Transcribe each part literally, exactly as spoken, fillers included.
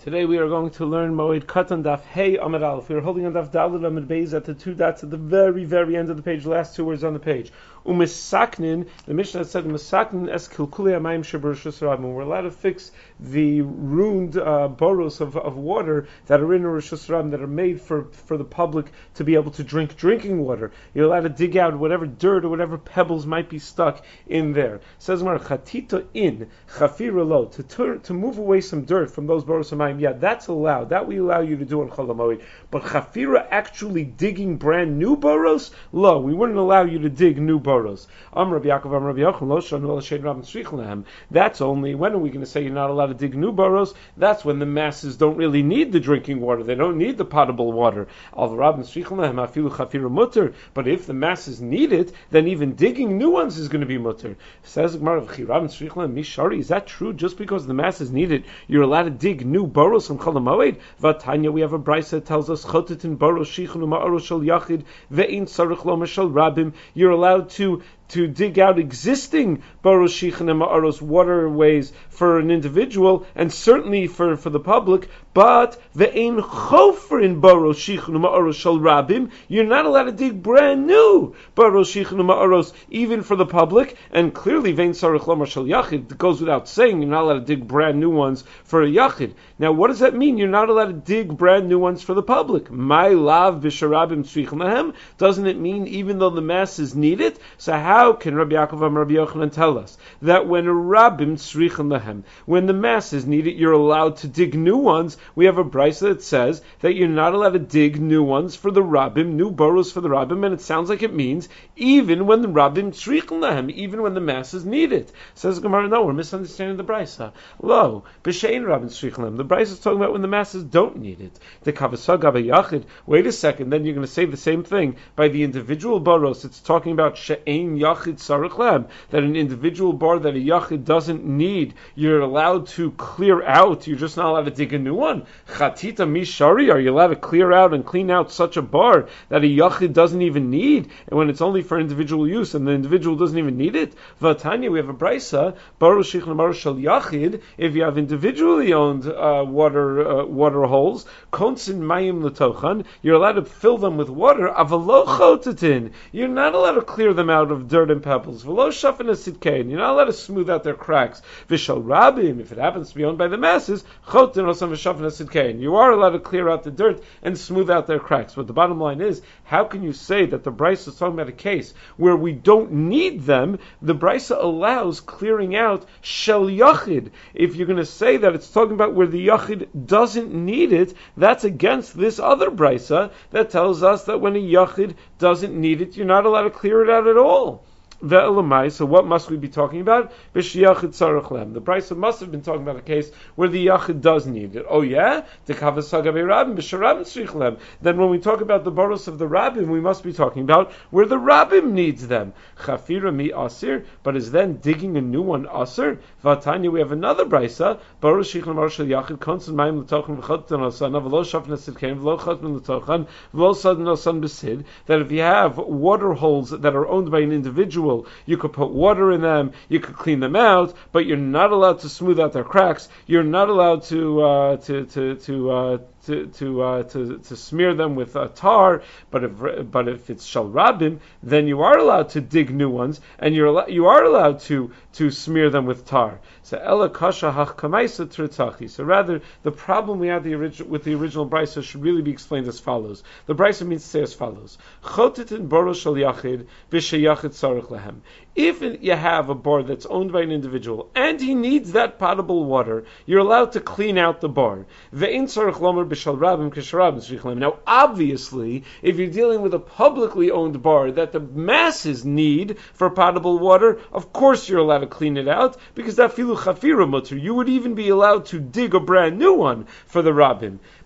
Today we are going to learn Moed Katan Daf Hey Amud Aleph. We are holding on Daf Daled Amud Beis at the two dots at the very, very end of the page, the last two words on the page. Umisaknin, the Mishnah said, Umisaknin es kilkuli amayim shebershus rabim. We're allowed to fix the ruined uh, boros of, of water that are in a Rishus Rabim, that are made for, for the public to be able to drink drinking water. You're allowed to dig out whatever dirt or whatever pebbles might be stuck in there. It says Mar Chatita in Chafira lo, to tur- to move away some dirt from those boros of mayim. Yeah, that's allowed. That we allow you to do on Chol HaMoed. But Chafira, actually digging brand new boros, lo, we wouldn't allow you to dig new boros. Am Rabbi Yaakov, Am Rabbi Yochanan, lo shanu al shein rabim tzrich lehem. That's only, when are we going to say you're not allowed to dig new boros? That's when the masses don't really need the drinking water. They don't need the potable water. Al rabim tzrich lehem afilu chafira mutter. But if the masses need it, then even digging new ones is going to be mutter. Says Gemara, rabim tzrich lehem mishari. Is that true? Just because the masses need it, you're allowed to dig new boros from Chol HaMoed? Vatanya, we have a brisa that tells us chotetin boros shichnu ma'aros shel yachid ve'in tzarich lo mashal rabim. You're allowed to to dig out existing boros shichan and ma'aros waterways for an individual, and certainly for, for the public, but ve'ein chofrin boros shichan ma'aros shel rabim, you're not allowed to dig brand new boros shichan ma'aros even for the public, and clearly ve'ein sarich lomar shel yachid, it goes without saying you're not allowed to dig brand new ones for a yachid. Now what does that mean? You're not allowed to dig brand new ones for the public. My lav b'sharabim tzrichem lahem, doesn't it mean even though the masses need it? So how How can Rabbi Yaakov and Rabbi Yochanan tell us that when Rabbim tzrichem lahem, when the masses need it, you're allowed to dig new ones? We have a brisa that says that you're not allowed to dig new ones for the Rabbim, new boros for the Rabbim, and it sounds like it means even when the Rabbim tzrichem lahem, even when the masses need it. Says Gemara, no, we're misunderstanding the brisa. Lo, b'shein Rabbim tzrichem lahem. The brisa is talking about when the masses don't need it. The kavasag yachid. Wait a second, then you're going to say the same thing by the individual boros. It's talking about she'ein yachid sarich lem, that an individual bar that a yachid doesn't need, you're allowed to clear out. You're just not allowed to dig a new one. Chatita mishari, are you allowed to clear out and clean out such a bar that a yachid doesn't even need, and when it's only for individual use and the individual doesn't even need it? Vatanya, we have a brisa, baruch shichan baruch shel yachid, if you have individually owned uh, water uh, water holes, konsin mayim letochan, you're allowed to fill them with water. Avalo chotetin, you're not allowed to clear them out of dirt and pebbles. V'lo shafin asidkein, you're not allowed to smooth out their cracks. V'shal rabim, if it happens to be owned by the masses, chotin osam v'shafin asidkein, you are allowed to clear out the dirt and smooth out their cracks. But the bottom line is, how can you say that the brisa is talking about a case where we don't need them? The brisa allows clearing out shel yachid. If you're going to say that it's talking about where the yachid doesn't need it, that's against this other brisa that tells us that when a yachid doesn't need it, you're not allowed to clear it out at all. So what must we be talking about? The brisa must have been talking about a case where the yachid does need it. Oh yeah? Then when we talk about the boros of the rabbim, we must be talking about where the rabbim needs them. Chafira mi asir, but is then digging a new one asir? Vatanya, we have another brisa, boros shichan marshal yachid konsen mayim l'tochan v'chotin osan v'lo shafin asidkein v'lo chotmin l'tochan v'lo sadin osan b'sid, that if you have water holes that are owned by an individual, you could put water in them, you could clean them out, but you're not allowed to smooth out their cracks. You're not allowed to uh, to to to uh, to to, uh, to to smear them with uh, tar. But if but if it's shel rabim, then you are allowed to dig new ones, and you're al- you are allowed to to smear them with tar. So ela kasha hachkamaisa tritachi. So rather, the problem we had the origi- with the original brisa should really be explained as follows. The brisa means to say as follows: chotetin boros shel yachid v'sheyachid sarich lehem. If you have a bar that's owned by an individual and he needs that potable water, you're allowed to clean out the bar. Now, obviously, if you're dealing with a publicly owned bar that the masses need for potable water, of course you're allowed to clean it out, because that filu chafira mutter, you would even be allowed to dig a brand new one for the rabbim.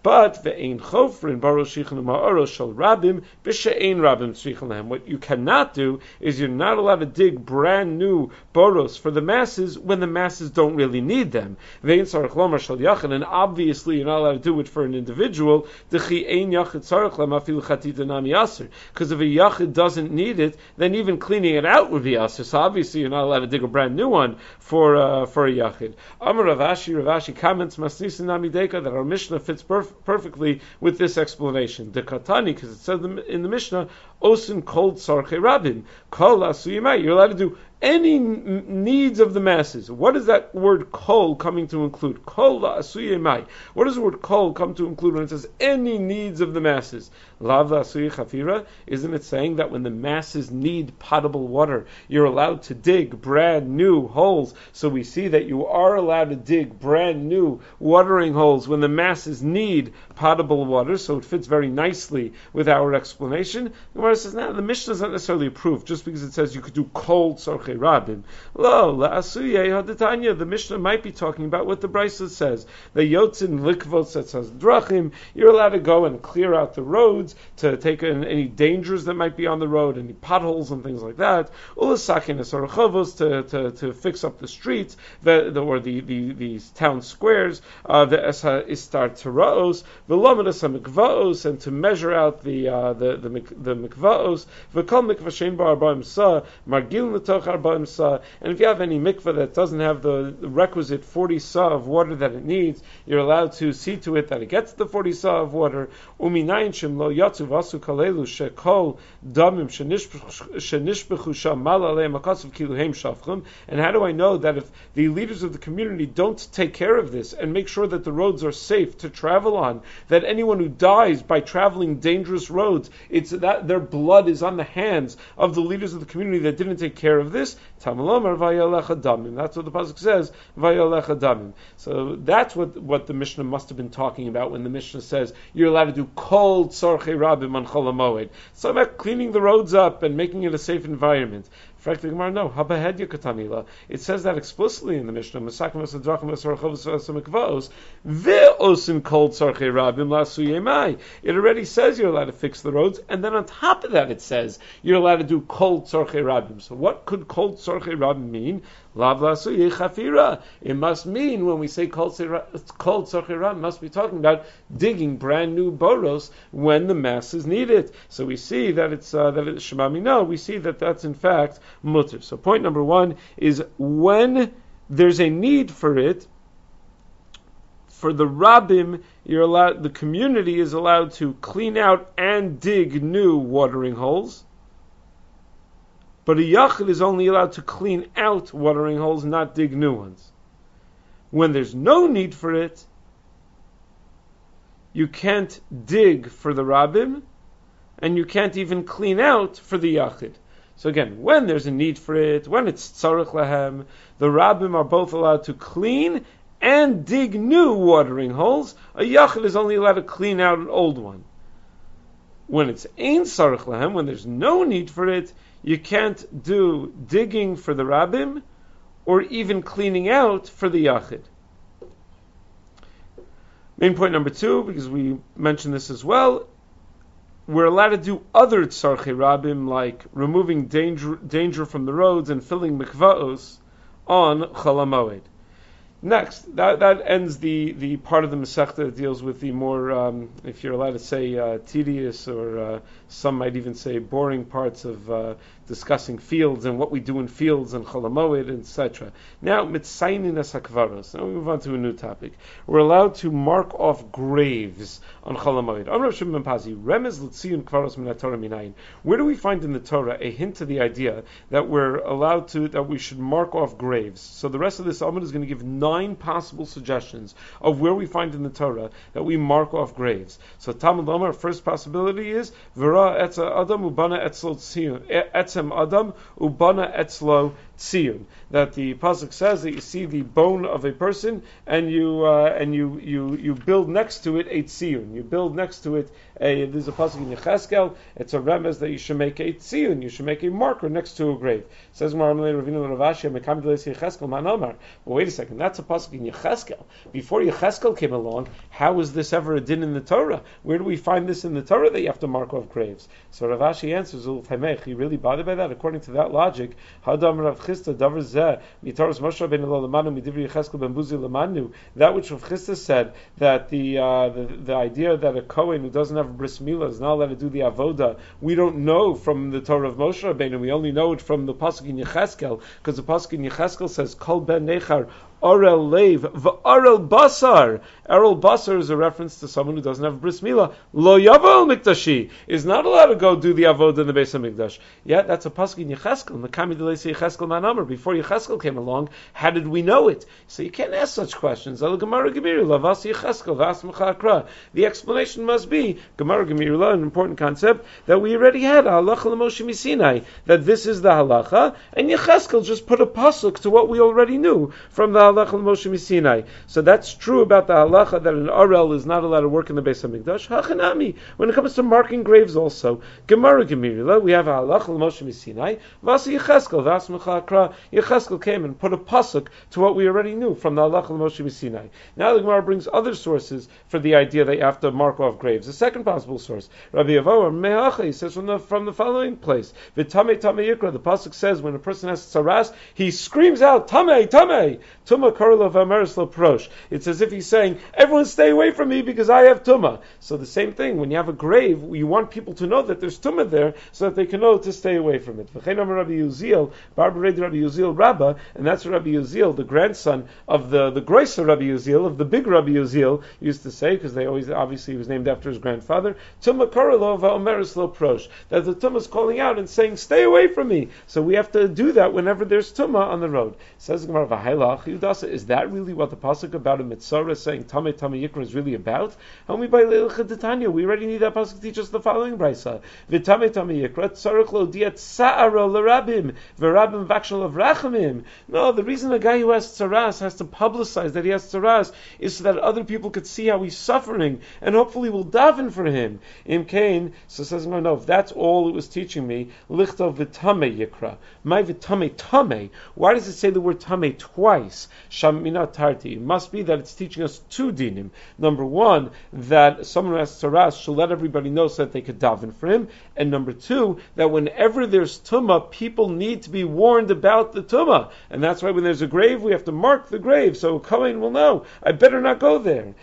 But ve'ein chofrin baros shichan ma'aros shel rabim b'she'ein rabim tzrichen lehem. What you cannot do is you're not allowed to dig brand new boros for the masses when the masses don't really need them. Ve'ein tzarich lomar shel yachid, and obviously you're not allowed to do it for an individual. Dechi ein yachid tzarich lem afil chatita nami aser. Because if a yachid doesn't need it, then even cleaning it out would be aser. So obviously you're not allowed to dig a brand new one for uh, for a yachid. Amar Rav Ashi, Rav Ashi comments Masnisin nami deka that our Mishnah fits perf- perfectly with this explanation. The Katani, because it says in the Mishnah, Osin kol tzarchei rabim, kol asuyimai. You're allowed to do any n- needs of the masses. What is that word kol coming to include? Kol asuyimai. What does the word kol come to include when it says any needs of the masses? Lav asuyi chafira. Isn't it saying that when the masses need potable water, you're allowed to dig brand new holes? So we see that you are allowed to dig brand new watering holes when the masses need potable water. So it fits very nicely with our explanation. The Gemara says, now the Mishnah is not necessarily proof just because it says you could do kol tzarchei rabim. Lo la'asuyei hadatanya. The Mishnah might be talking about what the Brisa says. The yotzin likvot that says drachim. You're allowed to go and clear out the roads to take in any dangers that might be on the road, any potholes and things like that. Ulasakin esarachovos to to to fix up the streets, the, the or the, the these town squares. Uh, the esa istar teraos, v'lomedas hamikvaos, and to measure out the uh, the the the mikvaos. V'kol mikvashein bar arba'im sa margil l'toch arba'im sa. And if you have any mikvah that doesn't have the, the requisite forty sa of water that it needs, you're allowed to see to it that it gets the forty sa of water. Uminayin shem lo yatzu vasu kalelu shekol damim shenishbechu shamal aleim akasav kiluhem shafchim. And how do I know that if the leaders of the community don't take care of this and make sure that the roads are safe to travel on, that anyone who dies by traveling dangerous roads, it's that their blood is on the hands of the leaders of the community that didn't take care of this? Tamalomar vayalecha damim. That's what the pasuk says. Vayalecha damim. So that's what what the Mishnah must have been talking about when the Mishnah says you're allowed to do kol tzarchei rabim on chol hamoed. So about cleaning the roads up and making it a safe environment. Frankly, Gemara, no. Habahedya katanila. It says that explicitly in the Mishnah. Masakim asadrachim asarachovos asamikvaos ve'osin kol tzarchei rabim lasuyemai. It already says you're allowed to fix the roads, and then on top of that it says you're allowed to do kol tzarchei rabim. So what could kol tzarchei rabim mean? Lav lasuyei chafira. It must mean when we say kol tzarchei rabim, must be talking about digging brand new boros when the masses need it. So we see that it's uh, that it's shema mino. We see that that's in fact mutter. So point number one is when there's a need for it, for the rabbim, you're allowed, the community is allowed to clean out and dig new watering holes. But a yachid is only allowed to clean out watering holes, not dig new ones. When there's no need for it, you can't dig for the rabbim, and you can't even clean out for the yachid. So again, when there's a need for it, when it's tzarich lahem, the rabbim are both allowed to clean and dig new watering holes. A yachid is only allowed to clean out an old one. When it's ein tzarich lahem, when there's no need for it, you can't do digging for the rabbim or even cleaning out for the yachid. Main point number two, because we mentioned this as well, we're allowed to do other tzarchei rabim, like removing danger, danger from the roads and filling mikvaos on chol hamoed. Next, that, that ends the, the part of the Masechta that deals with the more, um, if you're allowed to say, uh, tedious, or uh, some might even say boring parts of uh, discussing fields and what we do in fields and Chol HaMoed, et cetera. Now, Mitzainin es HaKvaros. Now we move on to a new topic. We're allowed to mark off graves on Chol HaMoed. Amar Rav Shimon ben Pazi, Remez l'tziyun Kvaros min HaTorah minayin. Where do we find in the Torah a hint to the idea that we're allowed to, that we should mark off graves? So the rest of this Amud is going to give nine possible suggestions of where we find in the Torah that we mark off graves. So Talmud Lomar, first possibility is V'ra etza Adam ubana etzlo tziyun. Etzem Adam ubana etzlo tziyun. That the pasuk says that you see the bone of a person and you uh, and you, you you build next to it a tziyun. You build next to it a. There's a pasuk in Yecheskel. It's a remez that you should make a tziyun. You should make a marker next to a grave. It says But wait a second. That's a pasuk in Yecheskel. Before Yecheskel came along, how was this ever a din in the Torah? Where do we find this in the Torah that you have to mark off graves? So Rav Ashi answers, you really bothered by that? According to that logic, that which Rav Chisda said, that the, uh, the the idea that a Kohen who doesn't have a bris milah is not allowed to do the avoda, we don't know from the Torah of Moshe Rabbeinu, we only know it from the pasuk in Yecheskel, because the pasuk in Yecheskel says, Kol ben nechar Orel Leiv, V'Orel Basar. Orel Basar is a reference to someone who doesn't have bris milah. Lo Yavel Mikdashi is not allowed to go do the avodah in the Beis Hamikdash. Yet that's a pasuk in Yecheskel. Mekami Delesi Yecheskel Manamar. Before Yecheskel came along, how did we know it? So you can't ask such questions. The explanation must be Gemara Gemirula, an important concept that we already had. Halacha l'Moshe Misinai. That this is the halacha, and Yecheskel just put a pasuk to what we already knew from the halacha l'Moshe Misinai. So that's true about the halacha that an Arel is not allowed to work in the Beis Hamikdash. Hachanami. When it comes to marking graves also, Gemara Gemirila, we have a halacha l'Moshe Misinai. Vasi Yecheskel, Vas Mechakra. Yecheskel came and put a pasuk to what we already knew from the halacha l'Moshe Misinai. Now the Gemara brings other sources for the idea that you have to mark off graves. The second possible source, Rabbi Avoa Mehacha, he says from the from the following place, V'tamei tamei yikra. The pasuk says when a person has tzaras, he screams out Tamei Tamei. Tuma Karla V'Ameres Lo Prosh. It's as if he's saying, everyone stay away from me because I have Tuma. So the same thing, when you have a grave, you want people to know that there's Tuma there so that they can know to stay away from it. V'chein Amar Rabbi Uziel, Barba Red Rabbi Uziel Rabba, and that's Rabbi Uziel, the grandson of the, the Groiser Rabbi Uziel, of the big Rabbi Uziel, used to say, because they always, obviously he was named after his grandfather, Tuma Karla V'Ameres Lo Prosh. That the Tuma is calling out and saying, stay away from me. So we have to do that whenever there's Tuma on the road. Says Gemara, V'hailach, is that really what the pasuk about a mitzvah saying Tamei Tamei Yikra is really about? Only by Leilcha Titania, we already need that pasuk to teach us the following brisa: V'Tamei Tamei Yikra tzarich lo diat sa'ara l'rabim v'rabim v'akshal of rachamim. No, the reason a guy who has tzaras has to publicize that he has tzaras is so that other people could see how he's suffering and hopefully will daven for him. Im Kain, so says no, no, if that's all it was teaching me, lichtov v'Tamei Yikra, my v'Tamei Tamei. Why does it say the word Tamei twice? Shamina Tarti. It must be that it's teaching us two dinim. Number one, that someone who has tzaras should let everybody know so that they could daven for him. And number two, that whenever there's tumah, people need to be warned about the tumah. And that's why when there's a grave, we have to mark the grave so a Kohen will know, I better not go there.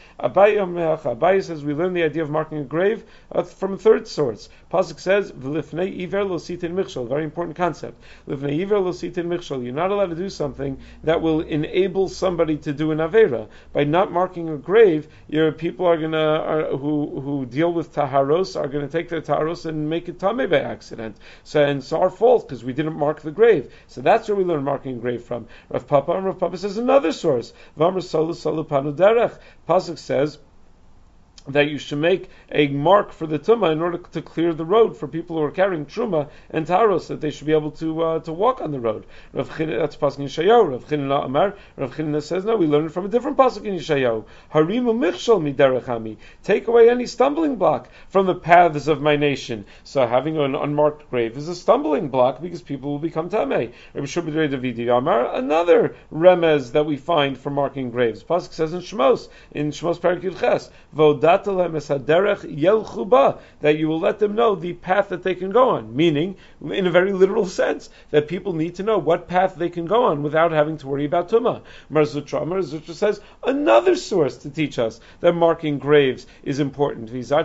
Abaye says we learn the idea of marking a grave uh, from a third source. Pasuk says, V'lifnei iver lo sitin michshol. Very important concept. Lifnei iver lo sitin michshol. You're not allowed to do something that will enable somebody to do an avera. By not marking a grave, your people are gonna are, who who deal with taharos are gonna take their taharos and make it tameh by accident. So and it's our fault because we didn't mark the grave. So that's where we learn marking a grave from. Rav Papa and Rav Papa says another source. V'amar solu solu panu derech. Pasuk says that you should make a mark for the tumah in order to clear the road for people who are carrying truma and taros, that they should be able to uh, to walk on the road. Rav Chinna, that's pasuk in Yeshayahu. Rav Chinna Amar. Rav Chinna says no. We learn it from a different pasuk in Yeshayahu. Harimu michshol miderechami. Take away any stumbling block from the paths of my nation. So having an unmarked grave is a stumbling block because people will become tamei. Rav Shubidrei Davidi Amar. Another remez that we find for marking graves. Pasuk says in Shmos in Shmos Parak Yud Ches Voda that you will let them know the path that they can go on, meaning, in a very literal sense, that people need to know what path they can go on without having to worry about Tumah. Mar Zutra, Mar Zutra says another source to teach us that marking graves is important.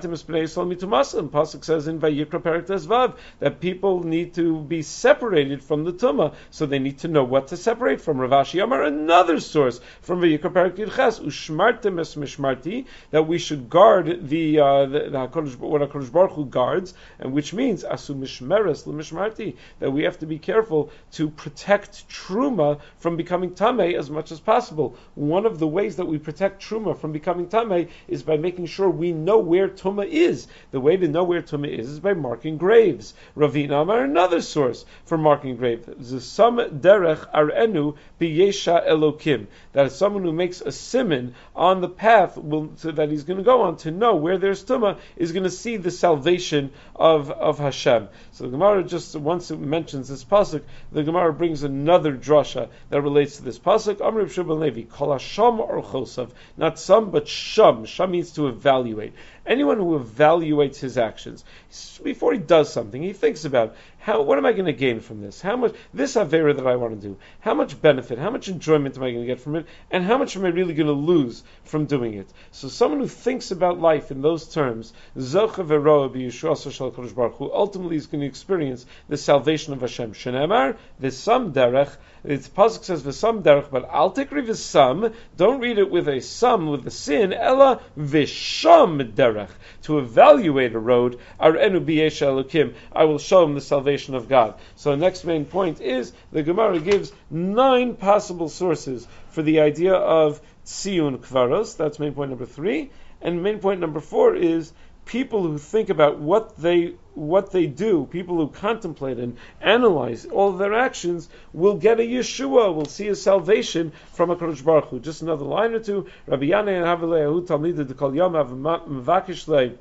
Pasuk says in Vayikra Perek Vav that people need to be separated from the Tumah, so they need to know what to separate from. Rav Ashi Amar, another source from Vayikra Perek Yud Ches, Ushmartem es mishmarti, that we should go guard the, uh, the, the HaKadosh, what HaKadosh Baruch Hu guards, and which means asu mishmeres l'mishmarti, that we have to be careful to protect truma from becoming tamei as much as possible. One of the ways that we protect truma from becoming tamei is by making sure we know where tuma is. The way to know where tuma is is by marking graves. Ravina Amar, another source for marking graves. Zusam derech arenu biyesha elokim. That is someone who makes a siman on the path will, so that he's going to go on to know where there's tuma is going to see the salvation of, of Hashem. So the Gemara just once it mentions this pasuk, the Gemara brings another drasha that relates to this pasuk. Amr Reb Shimon Levi, kol hasham or chosav, not some but sham. Sham means to evaluate. Anyone who evaluates his actions before he does something, he thinks about how, what am I going to gain from this? How much this avera that I want to do? How much benefit? How much enjoyment am I going to get from it? And how much am I really going to lose from doing it? So, someone who thinks about life in those terms, zocha veroa b'yeshuasa shel Kadosh Baruch Hu, ultimately is going to experience the salvation of Hashem. Shenemar v'sam derech. Its pasuk says v'sam derech, but al tikri v'sam. Don't read it with a sum with the sin. Ella v'sham derech. To evaluate a road, arenu b'yesha elokim, I will show him the salvation of God. So the next main point is the Gemara gives nine possible sources for the idea of tziyun kvaros. That's main point number three. And main point number four is people who think about what they what they do, people who contemplate and analyze all of their actions, will get a Yeshua, will see a salvation from a Kadosh Baruch Hu. Just another line or two. Rabbi Yanai and Havelehu Talmidei Dekol Yom Av Mevakish Lei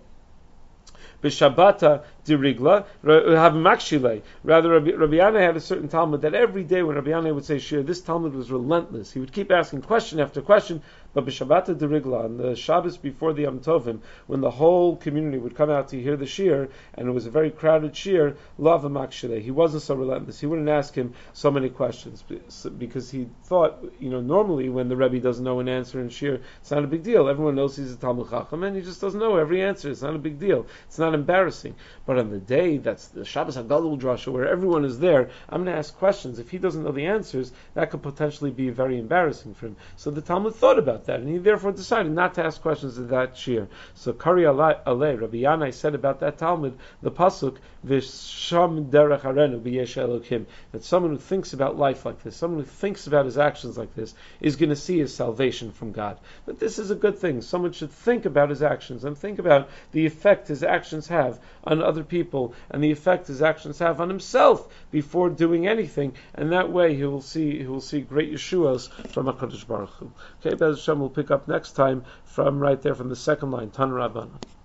B'Shabbata Dirigla have Makshile. Rather, Rabbi, Rabbi Yanai had a certain Talmud that every day when Rabbi Yanai would say Shir, this Talmud was relentless. He would keep asking question after question. But B'Shabbata Dirigla, on the Shabbos before the Yom Tovim, when the whole community would come out to hear the Shir, and it was a very crowded Shir, Lav Makshile. He wasn't so relentless. He wouldn't ask him so many questions because he thought, you know, normally when the Rebbe doesn't know an answer in Shir, it's not a big deal. Everyone knows he's a Talmud Chacham, and he just doesn't know every answer. It's not a big deal. It's not embarrassing. But on the day that's the Shabbos HaGadol Drasha, where everyone is there, I'm going to ask questions. If he doesn't know the answers, that could potentially be very embarrassing for him. So the Talmud thought about that, and he therefore decided not to ask questions of that shir. So Kari Alei, Rabbi Yanai said about that Talmud, the pasuk V'sham derech harenu b'yesh elokim, that someone who thinks about life like this, someone who thinks about his actions like this, is going to see his salvation from God. But this is a good thing. Someone should think about his actions and think about the effect his actions have on other people and the effect his actions have on himself before doing anything, and that way he will see he will see great Yeshuas from HaKadosh Baruch Hu. Okay, Bez Hashem will pick up next time from right there from the second line, Tan Rabbana.